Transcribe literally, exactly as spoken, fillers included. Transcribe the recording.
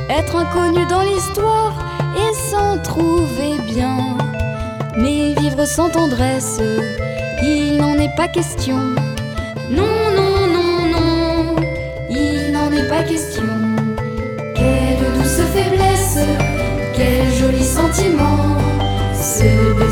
être inconnu dans l'histoire et s'en trouver bien. Mais vivre sans tendresse, il n'en est pas question. Non, non, non, non, il n'en est pas question. Quelle douce faiblesse, quel joli sentiment, ce